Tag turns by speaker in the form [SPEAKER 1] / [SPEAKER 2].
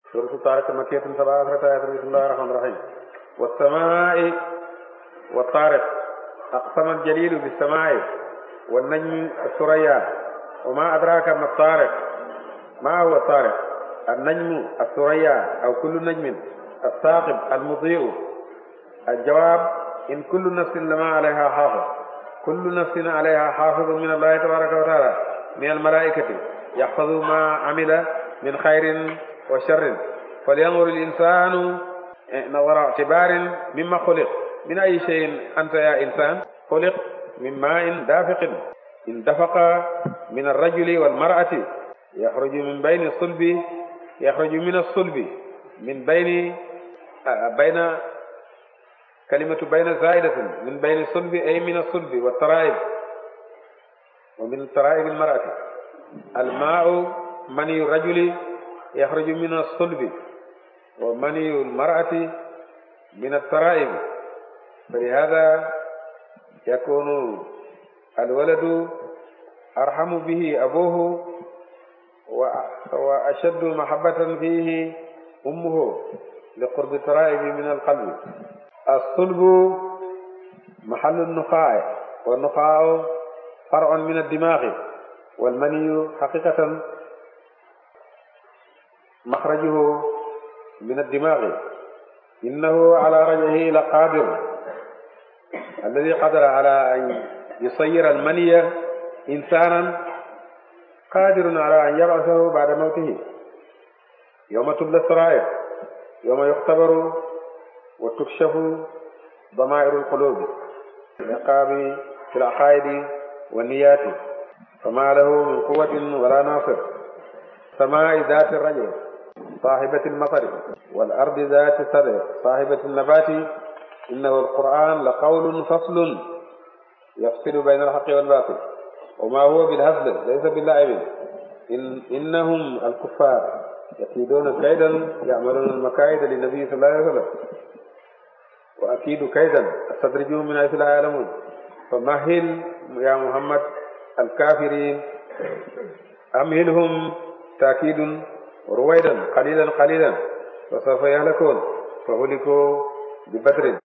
[SPEAKER 1] suratu Taariq makkiyatun sab'a ashrata aayatan bismillahir rahmanir rahim was-samaa'i wat-taariq aqsama al-jaliilu bis-samaa'i wan-najmi as-surayya wa ma adraka ma at-taariq ma huwa at-taariq an-najmu as-surayya aw kullu najmin as-saaqib al-mudii'u al-jawaab in kullu nafsin lama alayha haafiz kullu nafsin alayha haafizun min allahi tabaraka wa taala min al-malaa'ikati yahfazu ma amila min khayrin wa sharrin falyanzur al-insanu nazara i'tibarin mimma xuliq min ayyi shay'in anta ya insan xuliq min ma'in dafiqin indafaqa min ar-rajuli wal mar'ati yaxruju min bayni sulbi yaxruju min as-sulbi min bayna kalimatu bayna zaidatin min bayni sulbi ay min as-sulbi wa tara'ib wa min tara'ib al-mar'ati al-ma'u maniyu rajuli yaxruju min as-sulbi wa maniyu al-mar'ati min at-tara'ib falihada yakunu al-waladu arhamu bihi abuhu wa ashaddu mahabbatan fihi ummuhu liqurbi tara'ibi min al-qalbi as-sulbu mahallu an-nuqaa' wa an-nuqaa'u far'un min ad-dimaaghi wal maniyyu haqiqatan makhrajuhu min ad-dimaaghi innahu ala raj'ihi laqadir alladhi qadara ala an yusayyira al-maniyya insanan qadirun ala an yab'athahu ba'da mawtihi yawma tubla as-sara'ir yawma yukhtabaru wa tukshafu damaa'iru al-qulubi liqaabi fil aqaa'idi wa niyyati fama lahu min quwwatin wala nasir samaa'i dhaati ar-raj'i saahibati al-matari wal ardi dhaati as-sad'i saahibati an-nabati innahu al-qur'an la qawlun faslun yafsilu bayna al-haqqi wal baatil wa ma huwa bil-hazli laysa bil-la'ibin innahum al-kuffar yakiiduna kaydan ya'maluna al-makaa'ida lin-nabi sallallahu alayhi wa sallam wa akiidu kaydan astadrijuhum min haythu la ya'lamun famahhil ya Muhammad al-kafirin amhilhum ta'kiidun ruwaydan qalilan qalilan wa sawfa yahlakun fa huliku bi badrin